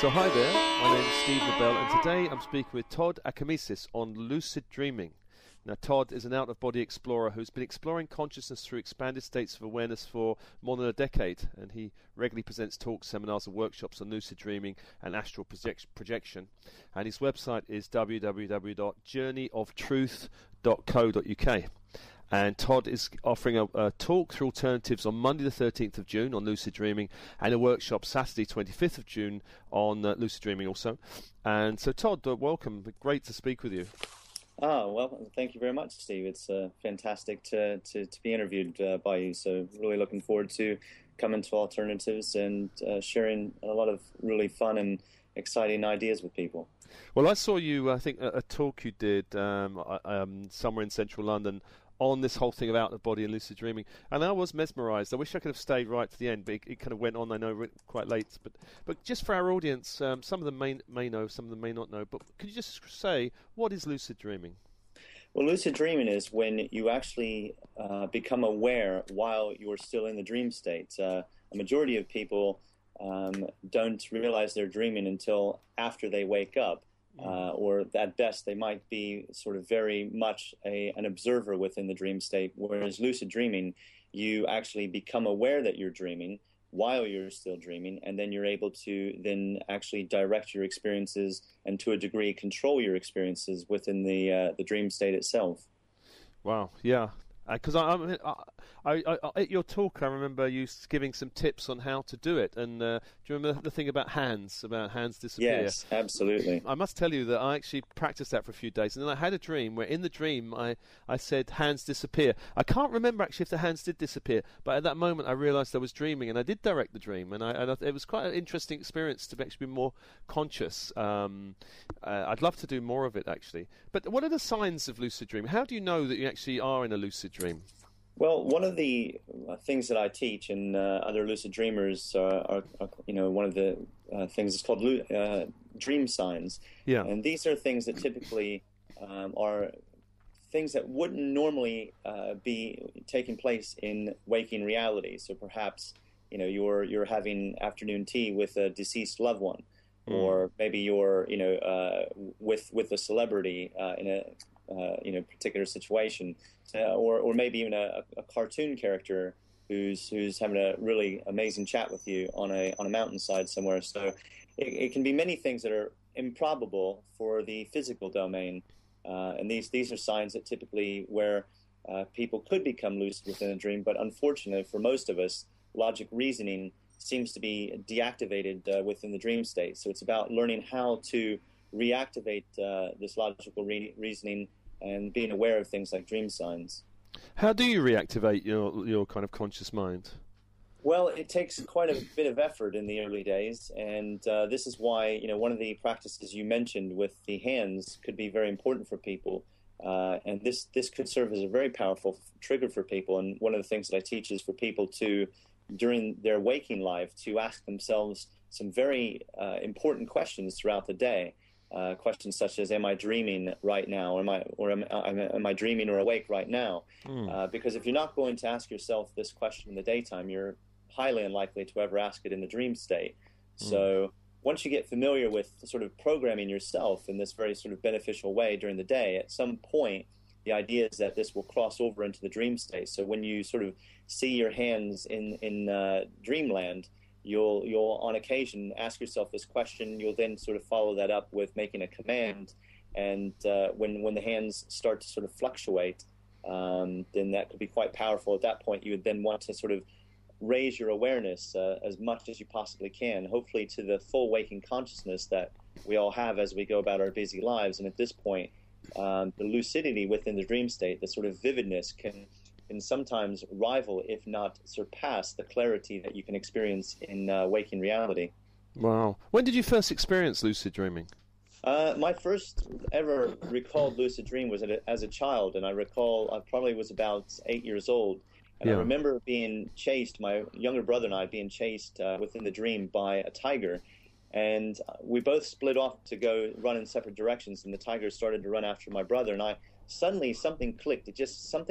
So hi there, my name is Steve LaBelle, and today I'm speaking with Todd Akamesis on lucid dreaming. Now, Todd is an out-of-body explorer who's been exploring consciousness through expanded states of awareness for more than a decade, and he regularly presents talks, seminars, and workshops on lucid dreaming and astral projection. And his website is www.journeyoftruth.co.uk. And Todd is offering a talk through alternatives on Monday the 13th of June on lucid dreaming, and a workshop Saturday 25th of June on lucid dreaming also. And so, Todd, welcome. Great to speak with you. Well, thank you very much, Steve. It's fantastic to be interviewed by you. So really looking forward to coming to Alternatives and sharing a lot of really fun and exciting ideas with people. Well, I saw you, I think, a talk you did somewhere in central London on this whole thing of out-of-body and lucid dreaming, and I was mesmerised. I wish I could have stayed right to the end, but it kind of went on, I know, quite late. But just for our audience, some of them may know, some of them may not know, but could you just say, what is lucid dreaming? Well, lucid dreaming is when you actually become aware while you're still in the dream state. A majority of people don't realize they're dreaming until after they wake up. Or at best, they might be sort of very much an observer within the dream state, whereas lucid dreaming, you actually become aware that you're dreaming while you're still dreaming, and then you're able to then actually direct your experiences and to a degree control your experiences within the dream state itself. Wow, yeah. Because at your talk, I remember you giving some tips on how to do it. And do you remember the thing about hands disappear? Yes, absolutely. I must tell you that I actually practiced that for a few days. And then I had a dream where in the dream I said, hands disappear. I can't remember actually if the hands did disappear. But at that moment I realised I was dreaming, and I did direct the dream. And it was quite an interesting experience to actually be more conscious. I'd love to do more of it, actually. But what are the signs of lucid dreaming? How do you know that you actually are in a lucid dream? Well, one of the things that I teach, and other lucid dreamers are one of the things is called dream signs. Yeah. And these are things that typically are things that wouldn't normally be taking place in waking reality. So perhaps you're having afternoon tea with a deceased loved one, or maybe you're with a celebrity in a particular situation, or maybe even a cartoon character who's having a really amazing chat with you on a mountainside somewhere. So it can be many things that are improbable for the physical domain, and these are signs that typically where people could become lucid within a dream, but unfortunately for most of us, logic reasoning seems to be deactivated within the dream state. So it's about learning how to reactivate this logical reasoning and being aware of things like dream signs. How do you reactivate your kind of conscious mind? Well, it takes quite a bit of effort in the early days, and this is why one of the practices you mentioned with the hands could be very important for people, and this could serve as a very powerful trigger for people. And one of the things that I teach is for people to, during their waking life, to ask themselves some very important questions throughout the day. Questions such as, am I dreaming right now? Am I dreaming or awake right now? Because if you're not going to ask yourself this question in the daytime, you're highly unlikely to ever ask it in the dream state. So once you get familiar with sort of programming yourself in this very sort of beneficial way during the day, at some point the idea is that this will cross over into the dream state. So when you sort of see your hands in dreamland, You'll on occasion ask yourself this question. You'll then sort of follow that up with making a command, and when the hands start to sort of fluctuate, then that could be quite powerful. At that point, you would then want to sort of raise your awareness as much as you possibly can, hopefully to the full waking consciousness that we all have as we go about our busy lives. And at this point, the lucidity within the dream state, the sort of vividness can sometimes rival, if not surpass, the clarity that you can experience in waking reality. Wow. When did you first experience lucid dreaming? My first ever recalled lucid dream was as a child, and I recall I probably was about 8 years old. And I remember being chased, my younger brother and I being chased within the dream by a tiger. And we both split off to go run in separate directions, and the tiger started to run after my brother, and suddenly something clicked. Something